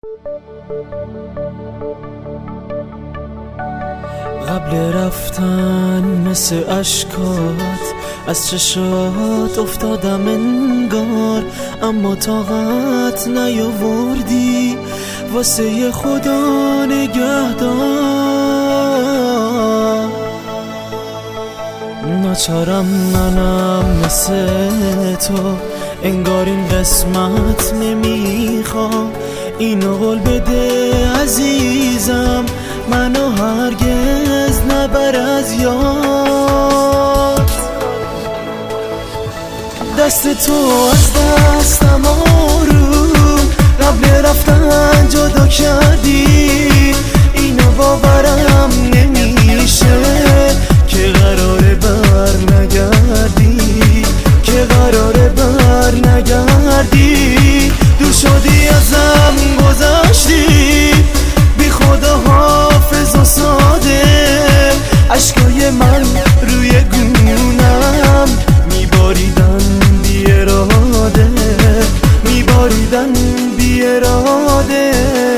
قبل رفتن مثل اشکات از چشات افتادم انگار، اما طاقت نیاوردی واسه خدا نگهدار. ناچارم منم مثل تو، انگار این قسمت نمیخوام. اینو قول بده عزیزم، منو هرگز نبر از یاد. دست تو از دستم آروم قبل رفتن جدا کردی. اینو باورم نمیشه که قراره بر نگردی، که قراره بر نگردی. دور شدی ازم گذشتی، بی خدا حافظ و ساده. عشقای من روی گونم میباریدن بی اراده، میباریدن بی اراده.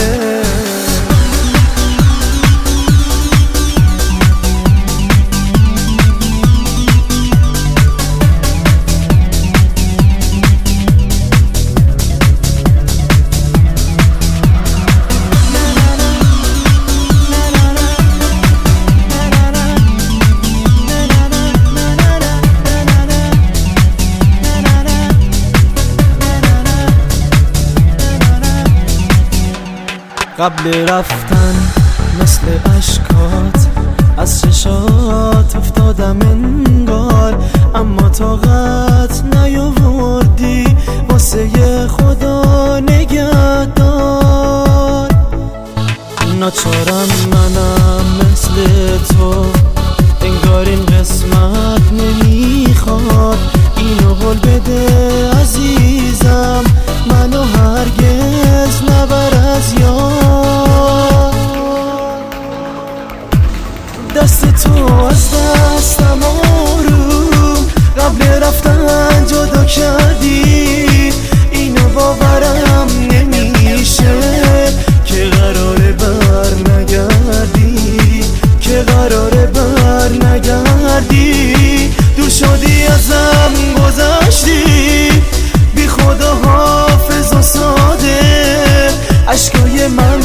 قبل رفتن مثل اشکات از چشات افتادم انگار، اما طاقت نیاوردی واسه خدا نگهدار. ناچارم منم مثل تو، انگار این قسمت نمیخواد. اینو قول بده عزیزم، منو هرگز نبر از یاد. دست تو از دستم آروم قبل رفتن جدا کردی. اینو باورم نمیشه که قراره بر نگردی، که قراره بر نگردی. دور شدی ازم گذشتی، بی خدا حافظ و ساده. عشقای من